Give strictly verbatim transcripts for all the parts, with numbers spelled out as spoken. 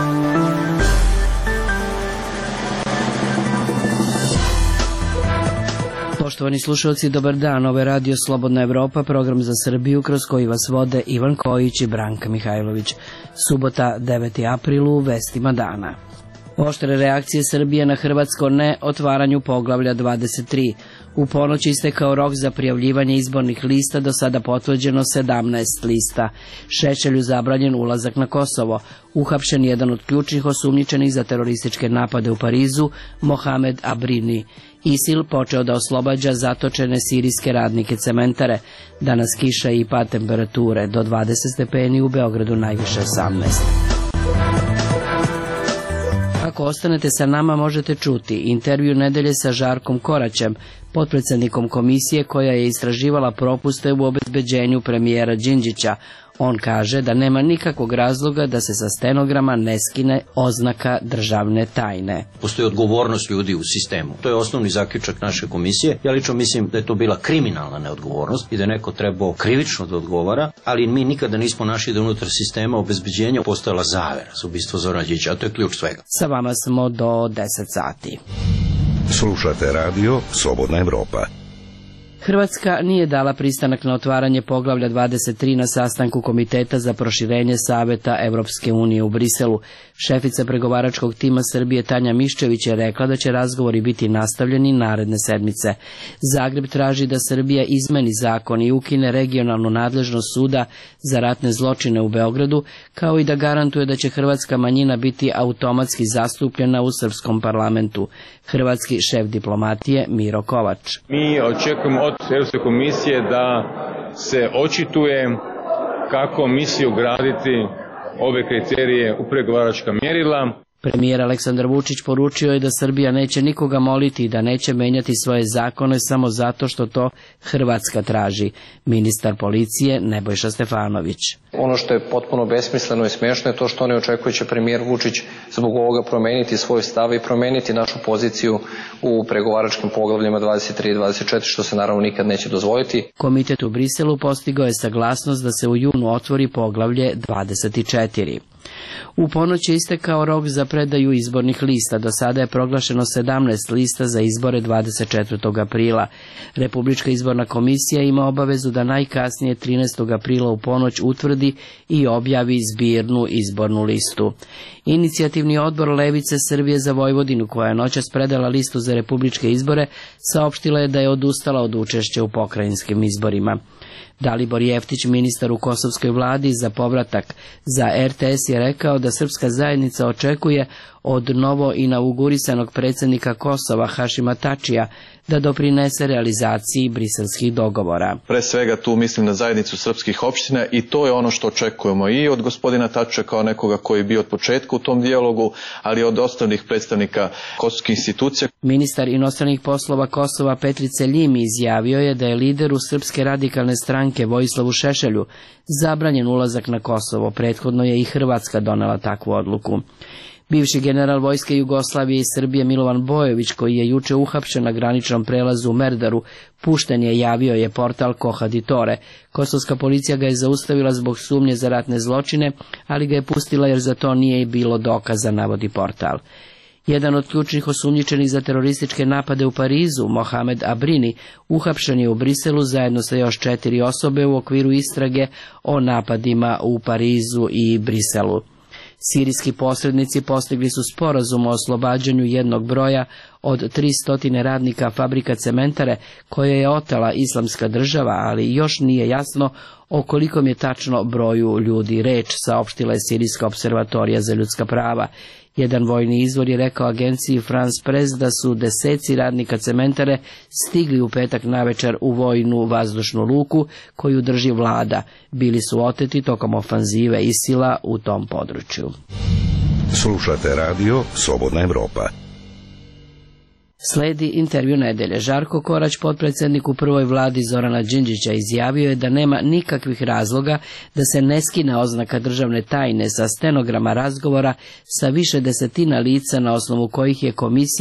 Poštovani slušalci, dobar dan. Ovo je Radio Slobodna Evropa, program za Srbiju kroz koji vas vode Ivan Kojić i Branka Mihajlović. Subota, deveti april, u vestima dana. Oštre reakcije Srbije na hrvatsko ne otvaranju poglavlja dvadeset tri. U ponoć istekao rok za prijavljivanje izbornih lista, do sada potvrđeno sedamnaest lista. Šešelju zabranjen ulazak na Kosovo. Uhapšen jedan od ključnih osumnjičenih za terorističke napade u Parizu, Mohamed Abrini. ISIL počeo da oslobađa zatočene sirijske radnike cementare. Danas kiša i pad temperature, do dvadeset stepeni, u Beogradu najviše osamnaest. Ako ostanete sa nama, možete čuti intervju nedelje sa Žarkom Koraćem, potpredsednikom komisije koja je istraživala propuste u obezbeđenju premijera Đinđića. On kaže da nema nikakvog razloga da se sa stenograma ne skine oznaka državne tajne. Postoji odgovornost ljudi u sistemu. To je osnovni zaključak naše komisije. Ja lično mislim da je to bila kriminalna neodgovornost i da je neko trebao krivično da odgovara, ali mi nikada nismo našli da unutar sistema obezbeđenja postojala zavera za ubistvo Zorana Đinđića, a to je ključ svega. Sa vama smo do deset sati. Slušate radio Slobodna Evropa. Hrvatska nije dala pristanak na otvaranje poglavlja dvadeset tri na sastanku Komiteta za proširenje Saveta Evropske unije u Briselu. Šefica pregovaračkog tima Srbije Tanja Miščević je rekla da će razgovori biti nastavljeni naredne sedmice. Zagreb traži da Srbija izmeni zakon i ukine regionalnu nadležnost suda za ratne zločine u Beogradu, kao i da garantuje da će hrvatska manjina biti automatski zastupljena u srpskom parlamentu. Hrvatski šef diplomatije Miro Kovač. Mi očekujemo od Europske komisije da se očituje kako misli ugraditi ove kriterije u pregovaračka mjerila. Premijer Aleksandar Vučić poručio je da Srbija neće nikoga moliti i da neće menjati svoje zakone samo zato što to Hrvatska traži. Ministar policije Nebojša Stefanović. Ono što je potpuno besmisleno i smiješno je to što ne očekuje će premijer Vučić zbog ovoga promeniti svoj stav i promeniti našu poziciju u pregovaračkim poglavljima dvadeset tri i dvadeset četiri, što se naravno nikad neće dozvoliti. Komitet u Briselu postigao je saglasnost da se u junu otvori poglavlje dvadeset četiri. U ponoć je istekao rok za predaju izbornih lista. Do sada je proglašeno sedamnaest lista za izbore dvadeset četvrtog aprila. Republička izborna komisija ima obavezu da najkasnije trinaestog aprila u ponoć utvrdi i objavi zbirnu izbornu listu. Inicijativni odbor Levice Srbije za Vojvodinu, koja je noćas predala listu za republičke izbore, saopštila je da je odustala od učešća u pokrajinskim izborima. Dalibor Jeftić, ministar u kosovskoj vladi za povratak za er te es, je rekao da srpska zajednica očekuje od novo inaugurisanog predsjednika Kosova Hašima Tačija da doprinese realizaciji briselskih dogovora. Pre svega tu mislim na zajednicu srpskih opština i to je ono što očekujemo i od gospodina Tačija kao nekoga koji je bio od početka u tom dijalogu, ali i od ostalih predstavnika kosovskih institucija. Ministar inostranih poslova Kosova Petrice Ljimi izjavio je da je lideru Srpske radikalne stranke Vojislavu Šešelju zabranjen ulazak na Kosovo. Prethodno je i Hrvatska donela takvu odluku. Bivši general vojske Jugoslavije i Srbije Milovan Bojović, koji je juče uhapšen na graničnom prelazu u Merdaru, pušten je, javio je portal Kohaditore. Kosovska policija ga je zaustavila zbog sumnje za ratne zločine, ali ga je pustila jer za to nije bilo dokaza, navodi portal. Jedan od ključnih osumnjičenih za terorističke napade u Parizu, Mohamed Abrini, uhapšen je u Briselu zajedno sa još četiri osobe u okviru istrage o napadima u Parizu i Briselu. Sirijski posrednici postigli su sporazum o oslobađanju jednog broja od tristo radnika fabrika cementare koje je otela Islamska država, ali još nije jasno o kolikom je tačno broju ljudi reč, saopštila je Sirijska observatorija za ljudska prava. Jedan vojni izvor je rekao agenciji France Press da su deseci radnika cementare stigli u petak navečer u vojnu vazdušnu luku koju drži vlada. Bili su oteti tokom ofanzive ISIL-a u tom području. Slušate radio Slobodna Evropa. Sledi intervju nedelje. Žarko Korać, potpredsjednik u prvoj vladi Zorana Đinđića, izjavio je da nema nikakvih razloga da se ne skine oznaka državne tajne sa stenograma razgovora sa više desetina lica na osnovu kojih je komisija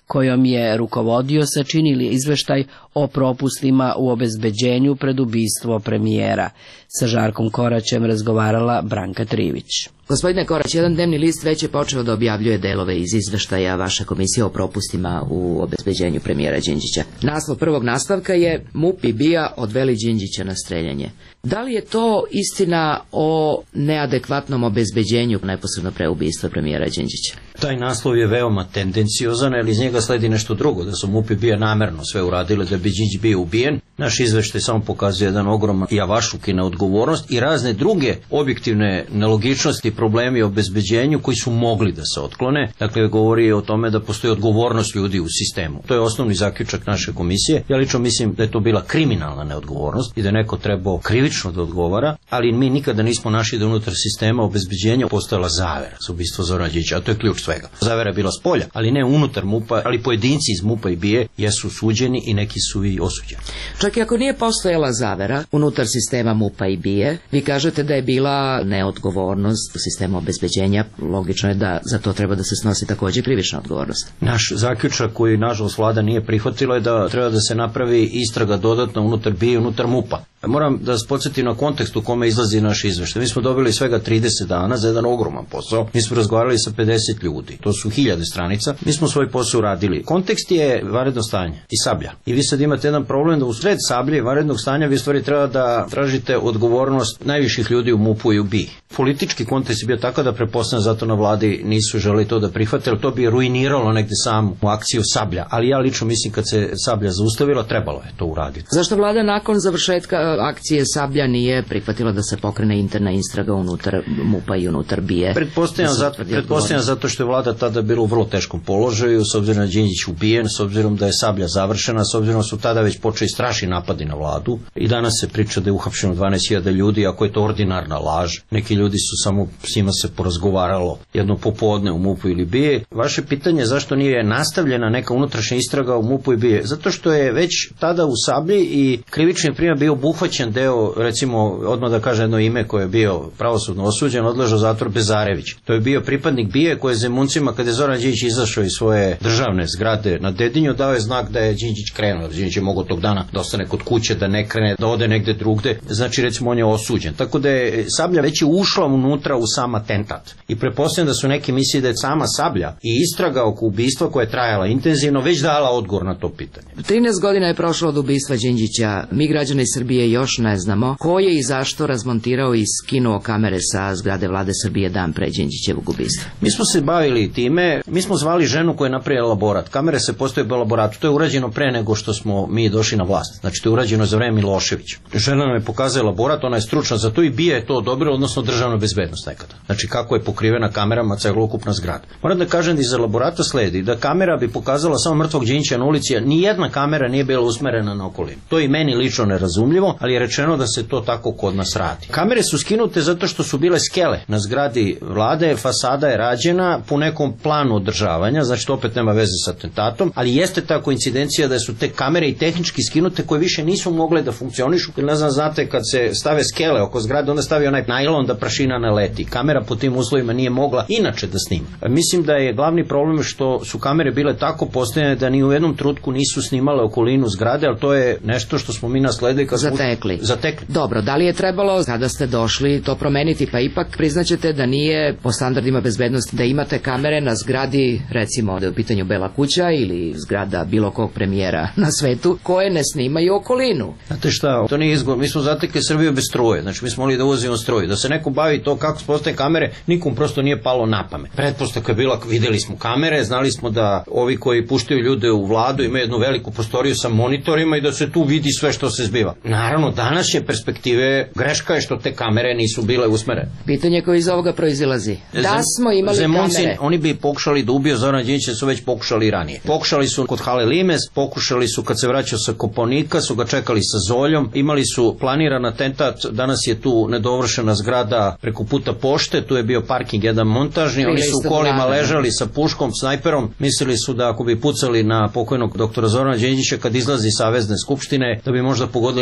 kojom je rukovodio, sačinili izveštaj o propustima u obezbeđenju pred ubistvo premijera. Sa Žarkom Koraćem razgovarala Branka Trivić. Gospodine Korać, jedan dnevni list već je počeo da objavljuje delove iz izveštaja vaše komisije o propustima u obezbeđenju premijera Đinđića. Naslov prvog nastavka je MUP i BIA odveli Đinđića na streljanje. Da li je to istina o neadekvatnom obezbeđenju neposredno pre ubistva premijera Đinđića? Taj naslov je veoma tendenciozan, jer iz njega sledi nešto drugo, da su MUP i BIA namerno sve uradile da bi Đinđić bio ubijen. Naš izveštaj samo pokazuje jedan ogroman javašluk i neodgovornost i razne druge objektivne nelogičnosti, problemi o obezbeđenju koji su mogli da se otklone. Dakle, govori o tome da postoji odgovornost ljudi u sistemu. To je osnovni zaključak naše komisije. Ja lično mislim da je to bila kriminalna neodgovornost i da neko trebao krivično da odgovara, ali mi nikada nismo našli da unutar sistema obezbeđenja postojala zavera za ubistvo Zorana Đinđića, a to je ključ svega. Zavera je bila spolja, ali ne unutar MUP-a, ali pojedinci iz MUP-a i BIA jesu suđeni i neki su i osuđeni. Čak i ako nije postojala zavera unutar sistema MUP-a i BIA, vi kažete da je bila neodgovornost u sistemu obezbeđenja, logično je da za to treba da se snosi takođe krivična odgovornost. Naš zaključak koji nažalost vlada nije prihvatila je da treba da se napravi istraga dodatno unutar BIA i unutar MUP-a. Moram da vas podsjetim na kontekst u kome izlazi naš izveštaj. Mi smo dobili svega trideset dana za jedan ogroman posao. Mi smo razgovarali sa pedeset ljudi. To su hiljade stranica. Mi smo svoj posao uradili. Kontekst je vanredno stanje i Sablja. I vi sad imate jedan problem da u sred Sablje vanrednog stanja vi stvari treba da tražite odgovornost najviših ljudi u MUP-u i u BIA. Politički kontekst je bio tako da pretpostavljam zato na vladi nisu želeli to da prihvate, jer to bi ruiniralo negde samu akciju Sablja. Ali ja lično mislim kad se Sablja zaustavila, trebalo je to uraditi. Zašto vlada nakon završetka akcije Sablja nije prihvatila da se pokrene interna istraga unutar MUP-a i unutar BIA? Pretpostavljam, da zato, pretpostavljam zato što je vlada tada bila u vrlo teškom položaju, s obzirom na Đinđić ubijen, s obzirom da je Sablja završena, s obzirom da su tada već počeli strašni napadi na vladu. I danas se priča da je uhapšeno dvanaest hiljada ljudi, ako je to ordinarna laž. Neki ljudi su samo s njima se porazgovaralo jedno popodne u MUP-u ili BIA. Vaše pitanje je zašto nije nastavljena neka unutrašnja istraga u MUP-u i BIA? Zato što je već tada u Sablji i krivični prijem bio obuhvaćen deo, recimo, odmah da kaže jedno ime koje je bio pravosudno osuđen, odležao zatvor Bezarević. To je bio pripadnik BIA koji je Zemuncima, kada je Zoran Đinđić izašao iz svoje državne zgrade na Dedinju, dao je znak da je Đinđić krenuo. Đinđić je mogao tog dana da ostane kod kuće, da ne krene, da ode negde drugde. Znači, recimo, on je osuđen. Tako da je Sablja već je ušla unutra u sam atentat. I pretpostavljam da su neki mislili da je sama Sablja i istraga oko ubistva koja je trajala intenzivno već dala odgovor na to pitanje. trinaest godina je prošlo od ubistva Đinđića. Mi građani Srbije još ne znamo ko je i zašto razmontirao i skinuo kamere sa zgrade vlade Srbije dan pre Đinđićevog ubistva. Mi smo se bavili time, mi smo zvali ženu koja je napravila laborat. Kamere se postoje u laboratu. To je urađeno pre nego što smo mi došli na vlast. Znači, to je urađeno za vreme Miloševića. Žena nam je pokazala laborat, ona je stručna za to i BIA je to odobrila, odnosno državna bezbednost nekada. Znači, kako je pokrivena kamerama celokupna zgrada. Moram da kažem da iz laborata sledi da kamera bi pokazala samo mrtvog Đinđića na ulici, a ni jedna kamera nije bila usmerena na okolinu. To je i meni lično nerazumljivo, ali je rečeno da se to tako kod nas radi. Kamere su skinute zato što su bile skele na zgradi vlade, fasada je rađena po nekom planu održavanja, znači to opet nema veze sa atentatom, ali jeste ta koincidencija da su te kamere i tehnički skinute koje više nisu mogle da funkcionišu. Jer ne znam, znate, kad se stave skele oko zgrade, onda stavi onaj najlon da prašina ne leti. Kamera po tim uslovima nije mogla inače da snima. Mislim da je glavni problem što su kamere bile tako postavljene da ni u jednom trenutku nisu snimale okolinu zgrade, ali to je nešto što smo mi nasledili kad smo zatekli. zatekli. Dobro, da li je trebalo kada ste došli to promeniti, pa ipak priznaćete da nije po standardima bezbednosti da imate kamere na zgradi, recimo da je u pitanju Bela kuća ili zgrada bilo kog premijera na svetu, koje ne snimaju okolinu. Znate šta, to nije izgovor, mi smo zatekli Srbiju bez struje, znači mi smo mogli da uvozimo struju, da se neko bavi to kako postaje kamere, nikom prosto nije palo na pamet. Pretpostavka je bila, videli smo kamere, znali smo da ovi koji puštaju ljude u vladu imaju jednu veliku prostoriju sa monitorima i da se tu vidi sve što se zbiva. Naravno, danas je perspektive, greška je što te kamere nisu bile usmerene. Pitanje koje iz ovoga proizilazi. Da smo imali Zemunci, kamere. Oni bi pokušali da ubiju Zorana Đinđića, su već pokušali i ranije. Pokušali su kod Hale Limes, pokušali su kad se vraćao sa Kopaonika, su ga čekali sa Zoljom, imali su planiran atentat, danas je tu nedovršena zgrada preko puta pošte, tu je bio parking jedan montažni, oni su u kolima ležali sa puškom, snajperom, mislili su da ako bi pucali na pokojnog doktora Zorana Đinđića kad izlazi iz Savezne skupštine, da bi možda pogodili nekog novinara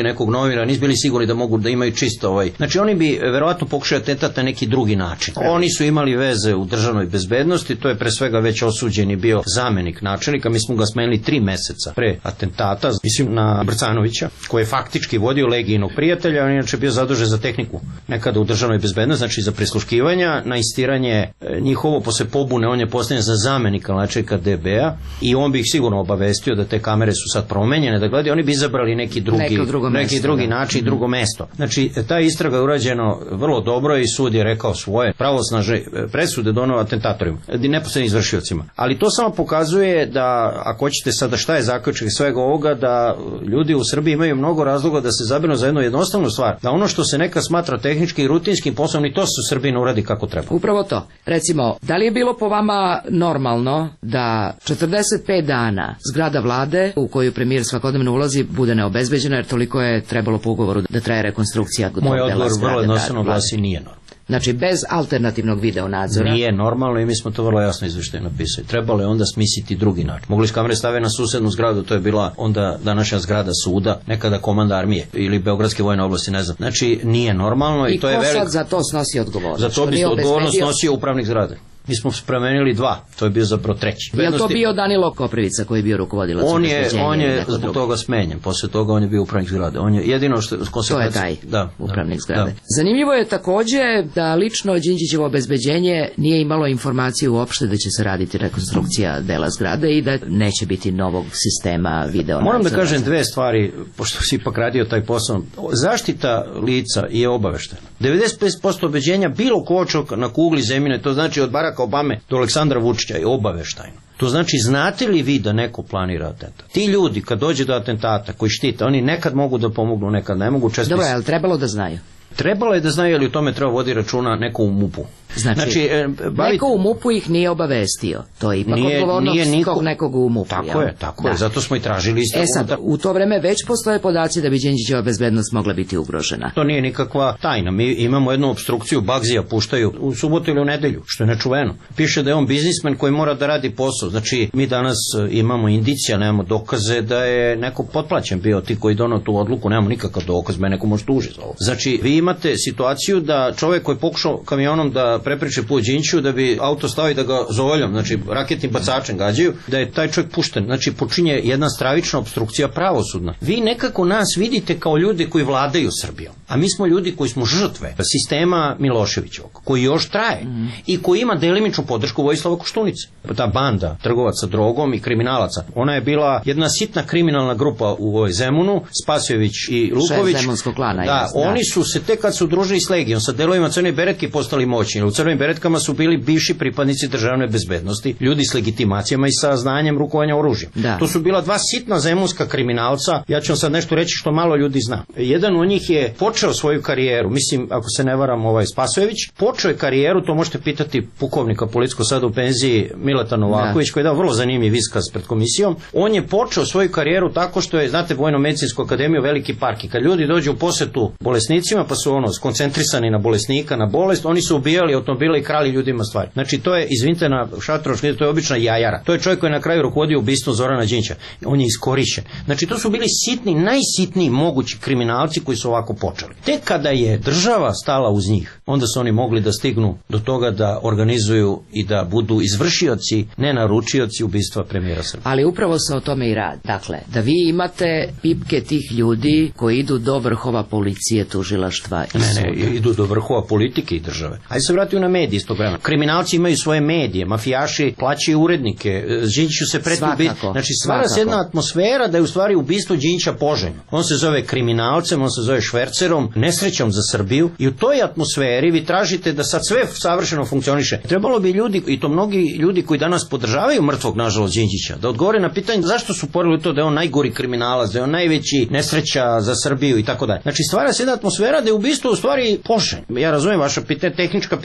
promjera, nisu bili sigurni da mogu da imaju čisto ovaj. Znači oni bi verovatno pokušali atentat na neki drugi način. Oni su imali veze u državnoj bezbednosti, to je pre svega već osuđeni bio zamenik načelnika, mi smo ga smenili tri meseca pre atentata, mislim na Brcanovića, koji je faktički vodio Legijinog prijatelja, on je inače bio zadužen za tehniku nekada u državnoj bezbednosti, znači za prisluškivanja, na istiranje njihovo posle pobune, on je postavljen za zamenika načelnika D B-a i on bi ih sigurno obavestio da te kamere su sad promenjene, da gledaju, oni bi izabrali neki drugi, neki drugi mesto, način, da. drugo mesto. Znači, ta istraga je urađena vrlo dobro i sud je rekao svoje pravosnažne presude doneo atentatorima, neposrednim izvršiocima. Ali to samo pokazuje da, ako hoćete sada šta je zaključak svega ovoga, da ljudi u Srbiji imaju mnogo razloga da se zabrinu za jednu jednostavnu stvar, da ono što se neka smatra tehnički i rutinskim poslom, i to se u Srbiji ne uradi kako treba. Upravo to. Recimo, da li je bilo po vama normalno da četrdeset pet dana zgrada vlade u koju premijer svakodnevno ulazi bude neobezbeđena, jer toliko je trebalo po ugovoru da traje rekonstrukcija tog dela zgrade? Moj odgovor vrlo jednostavno glasi nije normalno. Znači, bez alternativnog video nadzora? Nije normalno i mi smo to vrlo jasno izveštaj napisali. Trebalo je onda smisliti drugi način. Mogli su kamere stave na susednu zgradu, to je bila onda današnja zgrada suda, nekada komanda armije ili Beogradske vojne oblasti, ne znam. Znači, nije normalno. I, I to ko je velik... sad za to snosi odgovornost? Za to bi odgovornost nosio upravnik zgrade. Mi smo spremenili dva, to je bio zapravo treći. Je li to bio Danilo Koprivica koji je bio rukovodilac on je, on je zbog drugi? toga smenjen, posle toga on je bio upravnik zgrade. On je jedino što... To je taj da, upravnik zgrade. Da. Zanimljivo je takođe da lično Đinđićevo obezbeđenje nije imalo informaciju uopšte da će se raditi rekonstrukcija dela zgrade i da neće biti novog sistema video nadzora. Moram da kažem dve stvari, pošto si ipak radio taj posao. Zaštita lica je obaveštena. devedeset pet posto obeđenja bilo kočog na kugli zemljine, to znači od Baraka Obame do Aleksandra Vučića, je obaveštajno. To znači, znate li vi da neko planira atentat? Ti ljudi, kad dođe do atentata, koji štite, oni nekad mogu da pomognu, nekad ne mogu. Često. Dobro, je li trebalo da znaju? Trebalo je da znaju, ali u tome treba vodi računa neko u MUP-u. Znači, znači e, bavi... neko u MUP-u ih nije obavestio. To je ipak nije, odgovornost nije niko... tog nekog u MUP-u. Tako je, tako da. je. Zato smo i tražili isto. E sad, u to vreme već postoje podaci da bi Đinđićeva bezbednost mogla biti ugrožena. To nije nikakva tajna. Mi imamo jednu opstrukciju, Bagzija puštaju u subotu ili u nedelju, što je nečuveno. Piše da je on biznismen koji mora da radi posao. Znači, mi danas imamo indicija, nemamo dokaze da je neko potplaćen bio, ti koji donao tu odluku, nemamo nikakav dokaz, me neko može tužiti za ovo. Znači, vi imate situaciju da čovjek koji je pokušao kamionom da prepriče put Đinđiću, da bi auto stavi da ga zovoljom, znači raketnim bacačem gađaju, da je taj čovjek pušten. Znači, počinje jedna stravična opstrukcija pravosudna. Vi nekako nas vidite kao ljudi koji vladaju Srbijom, a mi smo ljudi koji smo žrtve sistema Miloševićevog, koji još traje mm. i koji ima delimičnu podršku Vojislava Koštunice. Ta banda trgovaca drogom i kriminalaca, ona je bila jedna sitna kriminalna grupa u ovoj Zemunu, Spasojević i Luković. Zemunskog klana. Da, jasno. Oni su se tek kad su udružili s Legijom, sa delovima Crne beretke postali moćni. U Crvenim beretkama su bili bivši pripadnici državne bezbednosti, ljudi s legitimacijama i sa znanjem rukovanja oružjem. Da. To su bila dva sitna zemunska kriminalca. Ja ću vam sad nešto reći što malo ljudi zna. Jedan od njih je počeo svoju karijeru, mislim, ako se ne varam, ovaj Spasojević, počeo je karijeru, to možete pitati pukovnika policijskog sada u penziji Mileta Novaković, da. koji je dao vrlo zanimljiv iskaz pred komisijom. On je počeo svoju karijeru tako što je, znate, Vojno-medicinsku akademiju Veliki park, i kad ljudi dođu u posetu bolesnicima, pa su ono skoncentrisani na bolesnika, na bolest, oni su ubijali automobile i krali ljudima stvari. Znači, to je, izvinite na šatroški, to je obična jajara. To je čovjek koji je na kraju rukovodio ubistvu Zorana Đinđića. On je iskorišćen. Znači, to su bili sitni, najsitniji mogući kriminalci koji su ovako počeli. Tek kada je država stala uz njih, onda su oni mogli da stignu do toga da organizuju i da budu izvršioci, ne naručioci ubistva premijera Srbije. Ali upravo se o tome i radi. Dakle, da vi imate pipke tih ljudi koji idu do vrhova policije, tužilaštva i ne, suda. Ne, idu do vrhova politike i države. Ajde se vratimo na medije istog vremena. Kriminalci imaju svoje medije, mafijaši plaćaju urednike, Đinđiću se preti ubiti. Znači, stvara se jedna atmosfera da je u stvari ubistvo Đinđića poželjno. On se zove kriminalcem, on se zove švercerom, nesrećom za Srbiju, i u toj atmosferi vi tražite da sad sve savršeno funkcioniše. Trebalo bi ljudi, i to mnogi ljudi koji danas podržavaju mrtvog, nažalost, Đinđića, da odgovore na pitanje zašto su porili to da je on najgori kriminalac, da je on najveći nesreća za Srbiju i tako dalje. Znači, stvara se jedna atmosfera da je ubistvo u stvari poželjno. Ja razumijem vaša pitanja, tehnička pitanja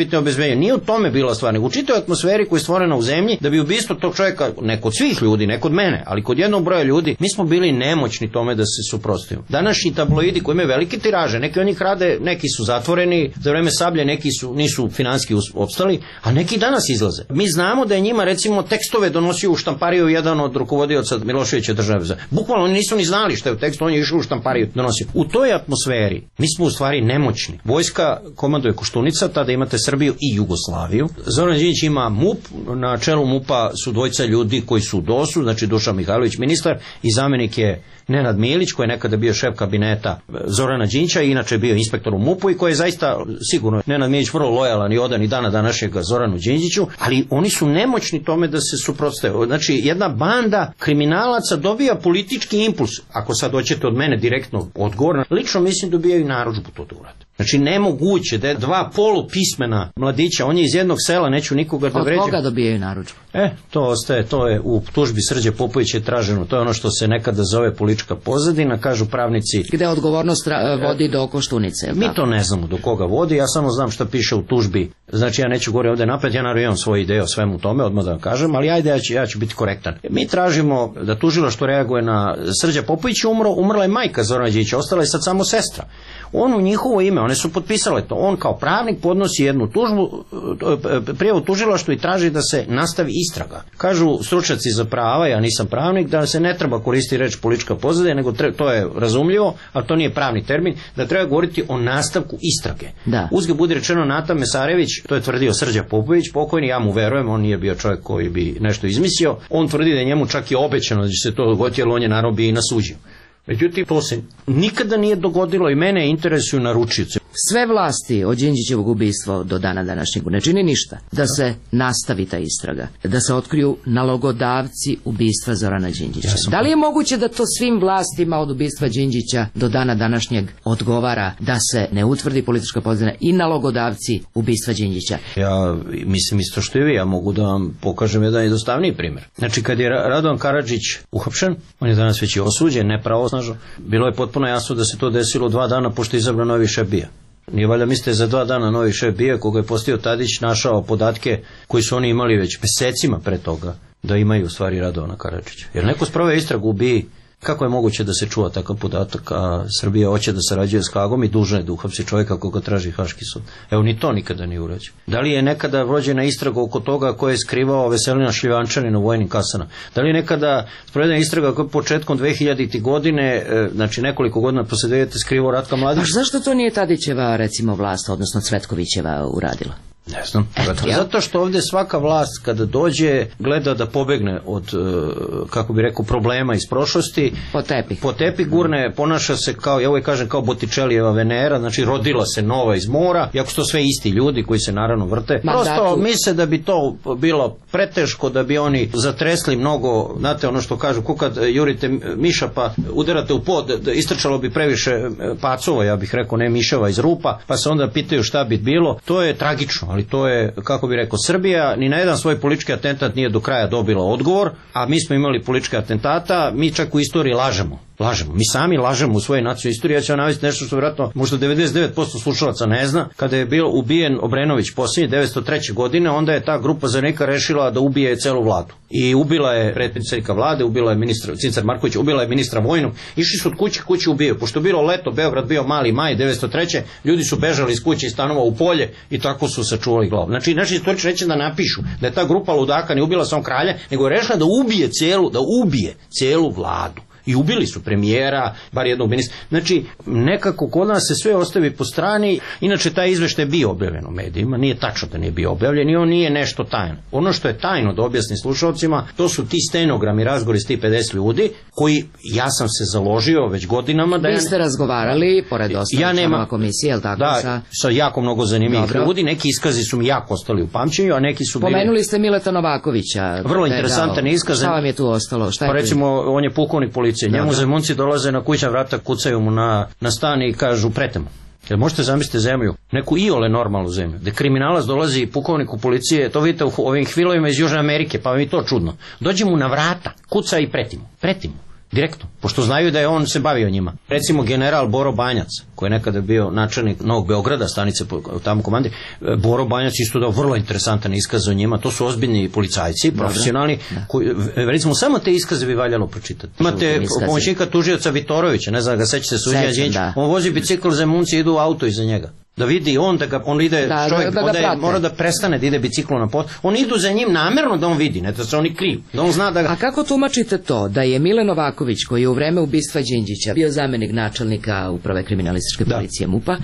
pitanje obezbeđenja. Nije u tome bila stvar, nego u čitoj atmosferi koja je stvorena u zemlji da bi ubistvo tog čovjeka, ne kod svih ljudi, ne kod mene, ali kod jednog broja ljudi, mi smo bili nemoćni tome da se suprotstavimo. Današnji tabloidi koji imaju velike tiraže, neki od njih rade, neki su zatvoreni za vreme Sablje, neki su nisu finansijski opstali, a neki danas izlaze. Mi znamo da je njima recimo tekstove donosio u štampariju jedan od rukovodioca Miloševića države. Bukvalno oni nisu ni znali šta je u tekstu, on je išao u štampariju donosio. U toj atmosferi mi smo u stvari nemoćni. Vojska komanduje Koštunica, tada imate Srbiju i Jugoslaviju. Zoran Đinđić ima MUP, na čelu MUP-a su dvojica ljudi koji su u dosu, znači Dušan Mihajlović ministar i zamenik je Nenad Milić, koji je nekada bio šef kabineta Zorana Đinđića i inače bio inspektor u MUP-u i koji je zaista sigurno Nenad Milić vrlo lojalan i odan i dana današnjeg Zoranu Đinđiću, ali oni su nemoćni tome da se suprotstave. Znači jedna banda kriminalaca dobija politički impuls, ako sad hoćete od mene direktno odgovor, lično mislim dobijaju narudžbu to da urade. Znači nemoguće da je dva polupismena mladića, on je iz jednog sela, neću nikoga da vređam. Od koga dobijaju narudžbu? E, to ostaje, to je u tužbi Srđe Popovića je traženo, to je ono što se nekada zove politička pozadina, kažu pravnici. Gde odgovornost vodi do Koštunice? Mi to ne znamo do koga vodi, ja samo znam šta piše u tužbi, znači ja neću govoriti ovdje napred, ja naravno imam svoje ideje o svemu tome, odmah da vam kažem, ali ajde ja ću, ja ću biti korektan. Mi tražimo da tužilaštvo reaguje na Srđa Popović, umro, umrla je majka Zorana Đinđića, ostala je sad samo sestra. On u njihovo ime, one su potpisale to, on kao pravnik podnosi jednu tužbu, prijavu tužilaštvu i traži da se nastavi istraga. Kažu stručnjaci za prava, ja nisam pravnik, da se ne treba koristiti reč politička pozadina, nego tre, to je razumljivo, ali to nije pravni termin, da treba govoriti o nastavku istrage. Da. Uzgred budi rečeno, Nata Mesarević, to je tvrdio Srđa Popović, pokojni, ja mu verujem, on nije bio čovjek koji bi nešto izmislio, on tvrdi da je njemu čak i obećano da će se to dogoditi, jer on je naravno bio i nasuđio. Međutim, to se nikada nije dogodilo i mene interesuju naručioci. Sve vlasti od Đinđićevog ubistva do dana današnjeg ne čini ništa da se nastavi ta istraga, da se otkriju nalogodavci ubistva Zorana Đinđića. Ja sam... Da li je moguće da to svim vlastima od ubistva Đinđića do dana današnjeg odgovara da se ne utvrdi politička pozadina i nalogodavci ubistva Đinđića? Ja mislim isto što i vi, ja mogu da vam pokažem jedan jednostavniji primjer. Znači, kad je Radovan Karadžić uhapšen, on je danas već i osuđen, nepravosnažno, bilo je potpuno jasno da se to desilo dva dana pošto je izabran novi šef BIA. Nije valjda mislite za dva dana novi šef BIA, koga je postao Tadić, našao podatke koji su oni imali već mesecima pre toga, da imaju u stvari Radovana Karadžića. Jer neko sproveo istragu u BIA, kako je moguće da se čuva takav podatak, a Srbija hoće da sarađuje s Hagom i dužna je da uhapsi čovjeka koga traži Haški sud. Evo, ni to nikada nije urađeno. Da li je nekada vođena istraga oko toga ko je skrivao Veselina Šljivančanina u vojnim kasama? Da li je nekada sprovedena istraga koja je početkom dve hiljadite godine, znači nekoliko godina posle dve hiljadite skrivao Ratka Mladića? A zašto to nije Tadićeva, recimo, vlast, odnosno Cvetkovićeva uradila? Ne znam. Eto, zato što ovdje svaka vlast kada dođe gleda da pobegne od, kako bi rekao, problema iz prošlosti. Po tepi. Po tepi gurne, ponaša se kao, ja uvijek kažem, kao Botticellijeva Venera, znači rodila se nova iz mora, iako su to sve isti ljudi koji se naravno vrte. Mandatu. Prosto misle da bi to bilo preteško, da bi oni zatresli mnogo, znate ono što kažu, ko kad jurite miša pa udarate u pod, istrčalo bi previše pacova, ja bih rekao, ne miševa iz rupa, pa se onda pitaju šta bi bilo. To je tragično, ali to je, kako bi rekao, Srbija ni na jedan svoj politički atentat nije do kraja dobila odgovor, a mi smo imali političke atentata, mi čak u istoriji lažemo. Lažemo. Mi sami lažemo u svojoj nacionalnoj istoriji. Ja ću vam navesti nešto što vjerojatno možda devedeset devet posto slušalaca ne zna. Kada je bio ubijen Obrenović posljednje devetsto treće godine, onda je ta grupa zanika rešila da ubije celu vladu. I ubila je predsjednika vlade, ubila je ministra Cincar Marković, ubila je ministra vojnog. Išli su od kuće kuće ubijaju. Pošto je bilo leto, Beograd bio mali maj devetsto treće ljudi su bežali iz kuće i stanova u polje i tako su sačuvali glavu. Znači, naši istoričari neće da napišu da je ta grupa ludaka ne ubila samo kralja, nego je rešila da ubije celu, da ubije celu vladu. I ubili su premijera, bar jednog ministra. Znači, nekako kod nas se sve ostavi po strani. Inače, taj izveštaj je bio objavljen u medijima. Nije tačno da nije bio objavljen i on nije nešto tajno. Ono što je tajno da objasni slušalcima, to su ti stenogrami, razgovori s ti pedeset ljudi, koji, ja sam se založio već godinama da... Vi ste razgovarali, pored ostalih ja članova komisije, jel tako? Da, sa... sa jako mnogo zanimljivih ljudi. Neki iskazi su mi jako ostali u pamćenju, a neki su bili... Pomenuli ste Mileta Novakovića. Vrlo interesantan iskaz. Šta vam je tu ostalo? Šta je pa recimo, on je pukovnik policije. Njemu zemunci dolaze na kućna vrata, kucaju mu na, na stan i kažu pretemo. Jer možete zamisliti zemlju, neku iole normalnu zemlju, gde kriminalac dolazi pukovniku policije, to vidite u ovim hvilovima iz Južne Amerike, pa mi to čudno. Dođe mu na vrata, kuca i pretimo, pretimo. Direktno, pošto znaju da je on se bavio njima. Recimo general Boro Banjac, koji je nekada bio načelnik Novog Beograda, stanice tamo komandi, Boro Banjac isto dao vrlo interesantan iskaz o njima, to su ozbiljni policajci, profesionalni, koji, recimo samo te iskaze bi valjalo pročitati. Imate pomoćnika tužioca Vitorovića, ne znam ga sećate, Suđija Đinđ, on vozi bicikl, Zemunci idu u auto iza njega. Da vidi on da ga, on ide, da, čovjek, da, da, onda je, mora da prestane da ide biciklom na pot. On idu za njim namerno da on vidi, ne da se oni kriju. Da on zna da ga... A kako tumačite to da je Mile Novaković, koji je u vreme ubistva Đinđića bio zamenik načelnika uprave kriminalističke policije da. MUP-a,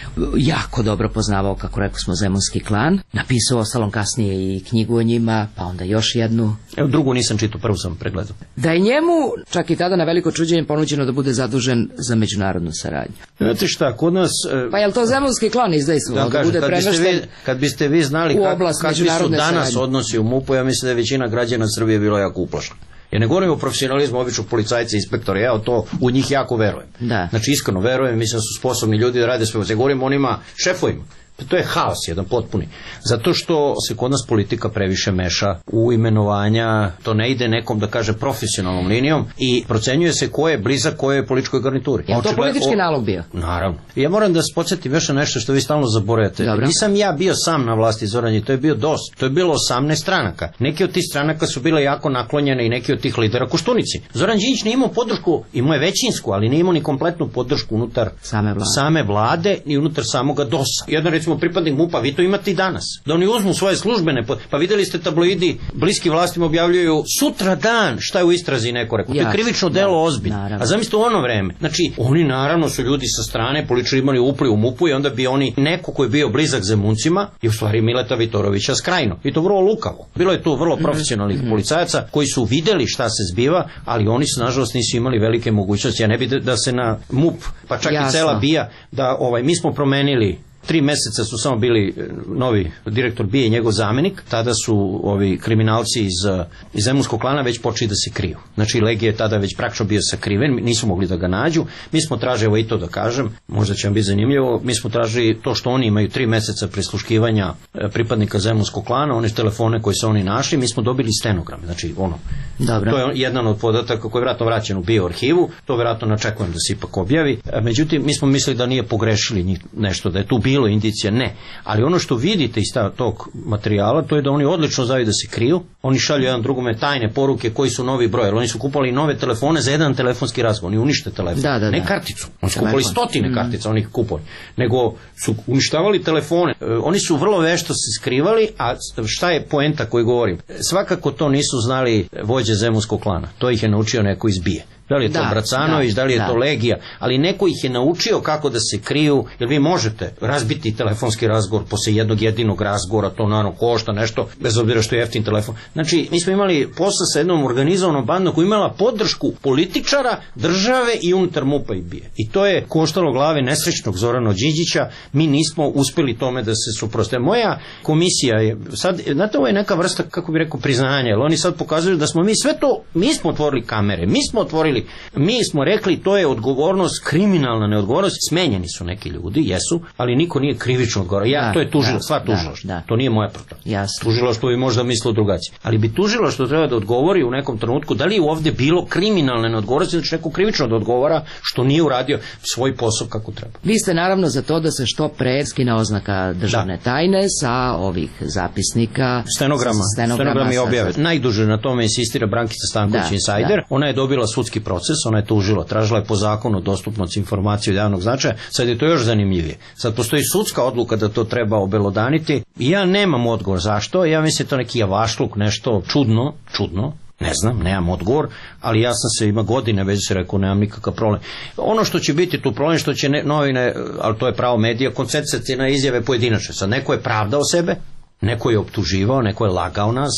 jako dobro poznavao, kako rekao smo, zemunski klan, napisao ostalom kasnije i knjigu o njima, pa onda još jednu. Evo, drugu nisam čitao, prvu sam pregledao. Da je njemu čak i tada na veliko čuđenje ponuđeno da bude zadužen za međunarodnu saradnju. Znate šta, kod nas... Pa je li to zemunski klan izdejstvovao da, da bude premešten kad biste vi znali kakvi su danas saradnje. Odnosi u MUP-u, ja mislim da je većina građana Srbije bilo jako uplašena. Ja ne govorim o profesionalizmu običnog policajca i inspektora, ja to u njih jako verujem. Da. Znači iskreno verujem, mislim da su sposobni ljudi da rade sve. Ja govorim onima šefovima. To je haos jedan potpuni. Zato što se kod nas politika previše meša u imenovanja, to ne ide nekom, da kaže, profesionalnom linijom i procenjuje se ko je blizak koje političkoj garnituri. Je to politički o... nalog bio? Naravno. Ja moram da se podsjetim još na nešto što vi stalno zaboravljate. Dobro. Nisam ja bio sam na vlasti, Zoran, to je bio D O S. To je bilo osamnaest stranaka. Neki od tih stranaka su bile jako naklonjene i neki od tih lidera Koštunici. Zoran Đinđić nije imao podršku, imao je većinsku, ali nije imao ni kompletnu podršku unutar same vlade, same vlade i unutar samoga D O S-a. Jedan recimo pripadnik MUP-a, vi to imate i danas. Da oni uzmu svoje službene, pa videli ste tabloidi, bliski vlastima objavljuju sutra dan šta je u istrazi neko rekao. To je krivično delo ozbiljno. A zamislite u ono vreme. Znači, oni naravno su ljudi sa strane, političari imali upliv u MUP-u i onda bi oni, neko ko je bio blizak Zemuncima, i u stvari Mileta Vitorovića skrajno. I to vrlo lukavo. Bilo je tu vrlo profesionalnih mm-hmm. policajaca koji su videli šta se zbiva, ali oni su nažalost nisu imali velike mogućnosti. Ja ne bi da, da se na MUP, pa čak Jasno. I cela BIA, da ovaj, mi smo promenili. Tri meseca su samo bili novi direktor BIA i njegov zamenik, tada su ovi kriminalci iz, iz zemunskog klana već počeli da se kriju. Znači Legija je tada već praktično bio sakriven, nisu mogli da ga nađu. Mi smo tražili, evo i to da kažem, možda će vam biti zanimljivo, mi smo tražili to što oni imaju tri meseca prisluškivanja pripadnika zemunskog klana, one telefone koje su oni našli, mi smo dobili stenogram. Znači ono, Dobro. To je jedan od podataka koji je vjerojatno vraćen u BIA arhivu, to vjerojatno načekujem da se ipak objavi. Međutim, mi smo mislili da nije pogrešili nešto, da je tu bilo indicija, ne. Ali ono što vidite iz tog materijala, to je da oni odlično znaju da se kriju. Oni šalju jedan drugome tajne poruke koji su novi broj. Oni su kupovali nove telefone za jedan telefonski razgovor. Oni unište telefon. Da, da, ne da. Karticu. Oni su kupovali stotine mm. kartica, oni ih kupovali. Nego su uništavali telefone. E, oni su vrlo vešto se skrivali, a šta je poenta koju govorim? Svakako to nisu znali vođe zemunskog klana. To ih je naučio neko iz BIA. Da li je to da, Bracanović, da, da li je da. to Legija, ali neko ih je naučio kako da se kriju, jer vi možete razbiti telefonski razgovor posle jednog jedinog razgovora, to naravno košta nešto, bez obzira što je jeftin telefon. Znači, mi smo imali posla sa jednom organizovanom bandom koja imala podršku političara, države i unutar MUP-a i BIA. I to je koštalo glave nesrećnog Zorana Đinđića, mi nismo uspeli tome da se suprotstavimo. Moja komisija je, sad, znate, ovo je neka vrsta, kako bi rekao, priznanja, jer oni sad pokazuju da smo mi sve to, mi smo otvorili kamere, mi smo otvorili mi smo rekli to je odgovornost, kriminalna neodgovornost, smenjeni su neki ljudi, jesu, ali niko nije krivično odgovoran. Ja, da, to je tužilo, sva tužilaštvo. Da, da. To nije moja protiv. Tužilaštvo bi možda mislilo drugačije. Ali bi tužilaštvo treba da odgovori u nekom trenutku da li je ovdje bilo kriminalne neodgovornosti, znači neko krivično da odgovara što nije uradio svoj posao kako treba. Vi ste naravno za to da se što pre skine oznaka državne da. tajne sa ovih zapisnika, stenograma, stenograma i objave. Sa... Najduže na tome insistira Brankica Stanković da, Insider. Da. Ona je dobila sudski proces, ona je tužila, tražila je po zakonu dostupnost informacije od javnog značaja, sad je to još zanimljivije. Sad postoji sudska odluka da to treba obelodaniti. Ja nemam odgovor zašto, ja mislim da to neki javašluk, nešto čudno, čudno, ne znam, nemam odgovor, ali ja sam se ima godine već se rekao, nemam nikakav problem. Ono što će biti tu problem, što će ne, novine, ali to je pravo medija, koncentrati na izjave pojedinačne. Sad neko je pravdao sebe, neko je optuživao, neko je lagao nas.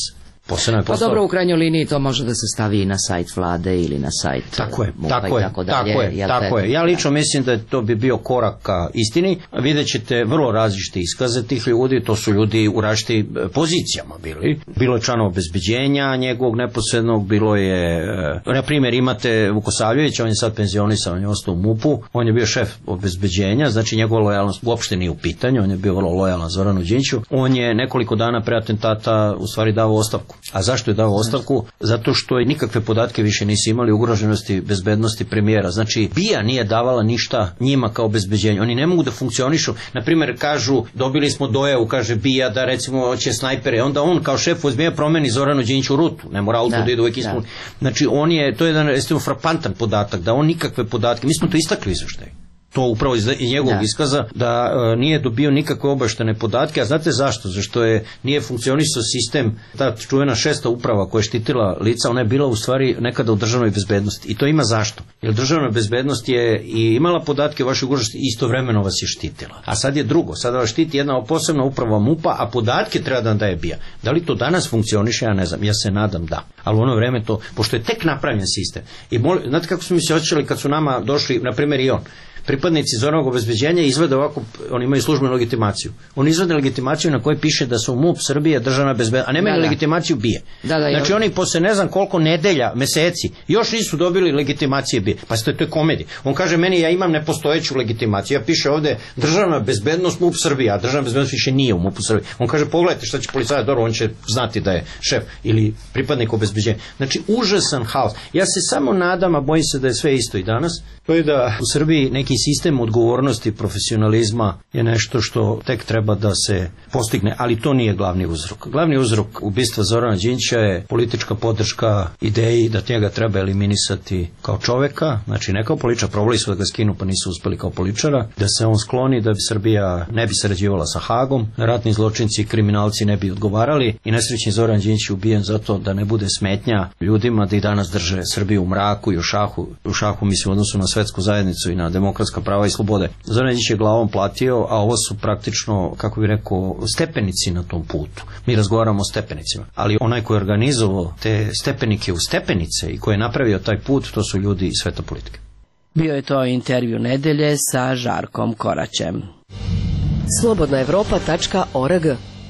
Pa dobro, u krajnjoj liniji to može da se stavi i na sajt vlade ili na sajt tako je, tako je, tako, tako je, tako je. Ja lično mislim da to bi bio korak ka istini. Vidjet ćete vrlo različite iskaze tih ljudi, to su ljudi u različitim pozicijama bili. Bilo je članova obezbeđenja njegovog neposrednog, bilo je, na primjer imate Vukosavljevića, on je sad penzionisan, on je ostao u MUP-u, on je bio šef obezbeđenja, znači njegova lojalnost uopšte nije u pitanju, on je bio vrlo lojalan Zoranu Đinđiću. On je nekoliko dana pre atentata u stvari dao ostavku. A zašto je dao ostavku? Zato što je nikakve podatke više nisu imali ugroženosti bezbednosti premijera. Znači, B I A nije davala ništa njima kao obezbeđenje. Oni ne mogu da funkcionišu. Naprimjer, kažu, dobili smo dojavu, kaže B I A da recimo hoće snajpere. Onda on kao šef O S B A promeni Zoranu Đinđiću rutu. Ne mora auto da, da ide uvek ispuni. Znači, on je, to je jedan recimo frapantan podatak, da on nikakve podatke, mi smo to istakli izveštaj. To upravo iz njegovog da. iskaza, da e, nije dobio nikakve obaštene podatke, a znate zašto? Zašto je nije funkcionisao sistem, ta čuvena šesta uprava koja je štitila lica, ona je bila u stvari nekada u državnoj bezbednosti. I to ima zašto? Jer državna bezbednost je i imala podatke o vašoj ugroženosti i istovremeno vas je štitila. A sad je drugo, sada vas štiti jedna posebna uprava MUP-a, a podatke treba da daje B I A. Da li to danas funkcioniše? Ja ne znam, ja se nadam da. Ali u ono vreme to, pošto je tek napravljen sistem. I mol, znate kako smo mi se osjećali kad su nama došli, na primjer i on, pripadnici Zoranog obezbeđenja izvede ovako, oni imaju službenu legitimaciju. Oni izvede legitimaciju na kojoj piše da su MUP, Srbija, državna bezbednost, a nemaju da, da. legitimaciju B I A. Da, da, znači oni posle ne znam koliko nedelja, meseci, još nisu dobili legitimacije B I A. Pa to je komedija. On kaže meni, ja imam nepostojeću legitimaciju. Ja piše ovde državna bezbednost MUP Srbija, a državna bezbednost više nije u MUP-u Srbije. On kaže pogledajte šta će policajac, dobro, on će znati da je šef ili pripadnik obezbeđenja. Znači užasan haos. Ja se samo nadam, a bojim se da je sve isto i danas, to je da u Srbiji neki sistem odgovornosti, profesionalizma je nešto što tek treba da se postigne, ali to nije glavni uzrok. Glavni uzrok ubistva Zorana Đinđića je politička podrška ideji da njega treba eliminisati kao čoveka, znači ne kao političara, probali su da ga skinu pa nisu uspeli kao političara, da se on skloni, da bi Srbija ne bi sarađivala sa Hagom, da ratni zločinci i kriminalci ne bi odgovarali i nesrećni Zoran Đinđić je ubijen zato da ne bude smetnja ljudima da i danas drže Srbiju u mraku i u šahu, u šahu mislim u odnosu na svetsku zajednicu i na demokratska prava i slobode. Zoran Đinđić je glavom platio, a ovo su praktično, kako bih rekao, stepenici na tom putu. Mi razgovaramo o stepenicima, ali onaj koji je organizovao te stepenike u stepenice i koji je napravio taj put, to su ljudi iz sveta politike. Bio je to intervju nedelje sa Žarkom Koraćem. slobodna evropa tačka org.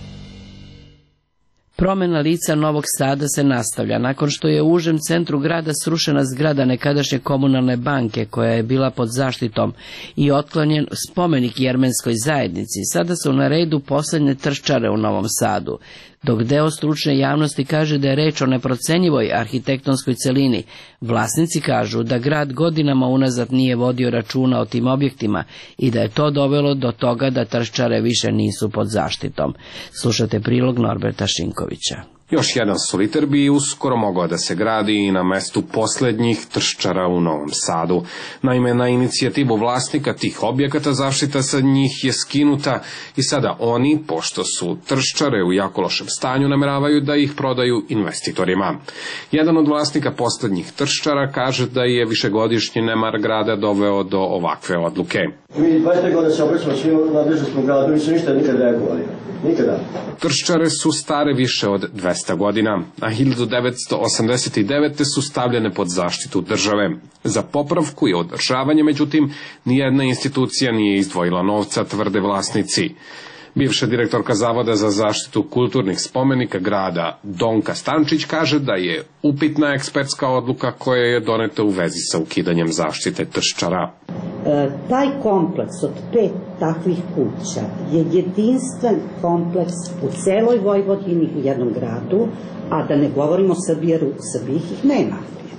Promena lica Novog Sada se nastavlja. Nakon što je u užem centru grada srušena zgrada nekadašnje komunalne banke koja je bila pod zaštitom i otklonjen spomenik jermenskoj zajednici, sada su na redu poslednje trščare u Novom Sadu. Dok deo stručne javnosti kaže da je reč o neprocenjivoj arhitektonskoj celini, vlasnici kažu da grad godinama unazad nije vodio računa o tim objektima i da je to dovelo do toga da trščare više nisu pod zaštitom. Slušate prilog Norberta Šinkovića. Još jedan soliter bi uskoro mogao da se gradi i na mestu poslednjih trščara u Novom Sadu. Naime, na inicijativu vlasnika tih objekata zaštita sa njih je skinuta i sada oni, pošto su trščare u jako lošem stanju, nameravaju da ih prodaju investitorima. Jedan od vlasnika poslednjih trščara kaže da je višegodišnji nemar grada doveo do ovakve odluke. Mi dvadeset godina se obraćamo svim nadležnostima gradu, nisu ništa nikad reagovali. Nikada. Trščare su stare više od dvesta godina, a hiljadu devetsto osamdeset devete. su stavljene pod zaštitu države. Za popravku i održavanje, međutim, nijedna institucija nije izdvojila novca, tvrde vlasnici. Bivša direktorka Zavoda za zaštitu kulturnih spomenika grada Donka Stančić kaže da je upitna ekspertska odluka koja je doneta u vezi sa ukidanjem zaštite trščara. E, taj kompleks od pet takvih kuća je jedinstven kompleks u celoj Vojvodini u jednom gradu, a da ne govorimo o Srbiji, jer u Srbiji ih nema.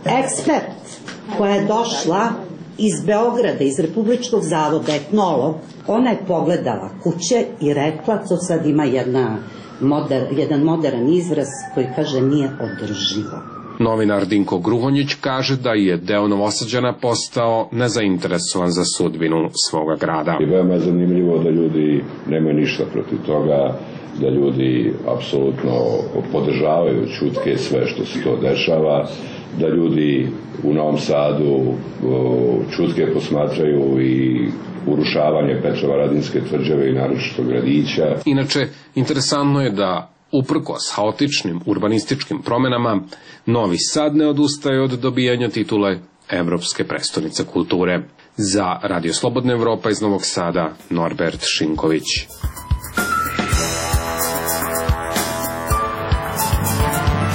Ekspert koja je došla iz Beograda, iz Republičkog zavoda, etnolog, ona je pogledala kuće i rekla, to sad ima jedna moder, jedan modern izraz koji kaže nije održivo. Novinar Dinko Gruhonjić kaže da je deo Novosađana postao nezainteresovan za sudbinu svoga grada. I veoma je zanimljivo da ljudi nemaju ništa protiv toga, da ljudi apsolutno podržavaju ćutke sve što se to dešava, da ljudi u Novom Sadu ćutke posmatraju i urušavanje Petrovaradinske tvrđave i naročito gradića. Inače, interesantno je da uprkos haotičnim urbanističkim promenama, Novi Sad ne odustaje od dobijanja titule Evropske prestonice kulture. Za Radio Slobodna Evropa iz Novog Sada, Norbert Šinković.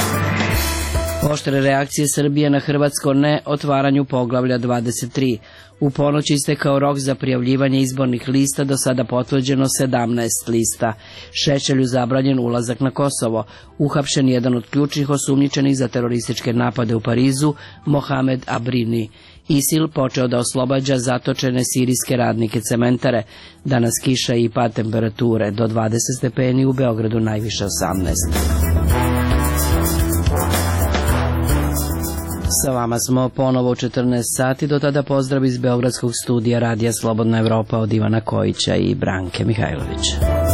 Oštre reakcije Srbije na hrvatsko ne otvaranju poglavlja dvadeset tri. U ponoć istekao rok za prijavljivanje izbornih lista, do sada potvrđeno sedamnaest lista. Šešelju zabranjen ulazak na Kosovo. Uhapšen jedan od ključnih osumnjičenih za terorističke napade u Parizu, Mohamed Abrini. ISIL počeo da oslobađa zatočene sirijske radnike cementare. Danas kiša i pad temperature, do dvadeset stepeni, u Beogradu najviše osamnaest. Sa vama smo ponovo u četrnaest sati, do tada pozdrav iz Beogradskog studija Radija Slobodna Evropa od Ivana Kojića i Branke Mihajlovića.